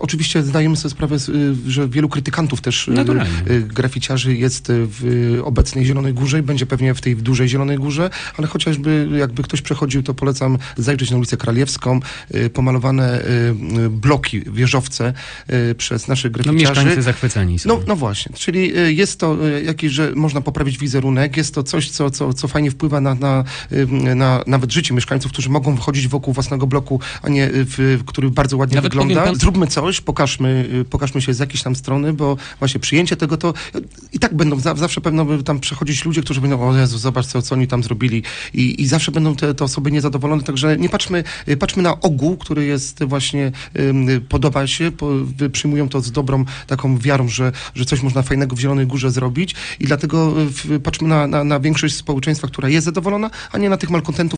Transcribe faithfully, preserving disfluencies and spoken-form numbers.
oczywiście zdajemy sobie sprawę, że wielu krytykantów też graficiarzy jest w obecnej Zielonej Górze i będzie pewnie w tej dużej Zielonej Górze, ale chociażby jakby ktoś przechodził, to polecam zajrzeć na ulicę Kraliewską, pomalowane bloki, wieżowce przez naszych graficiarzy. No mieszkańcy zachwyceni są. No, no właśnie, czyli jest to jakieś, że można poprawić wizerunek, jest to coś, co, co, co fajnie wpływa na, na, na nawet życie mieszkańców, którzy mogą wychodzić wokół własnego bloku, a nie w, który bardzo ładnie nawet wygląda. Pan... Zróbmy coś, pokażmy, pokażmy się z jakiejś tam strony, bo właśnie przyjęcie tego to i tak będą, zawsze pewno tam przechodzić ludzie, którzy będą, o Jezu, zobacz co, co oni tam zrobili i, i zawsze będą te, te osoby niezadowolone, także nie patrzmy, patrzmy na ogół, który jest właśnie, podoba się, po, przyjmują to z dobrą taką wiarą, że, że coś można fajnego w Zielonej Górze zrobić i dlatego patrzmy na, na, na większość społeczeństwa, która jest zadowolona, a nie na tych malkontentów,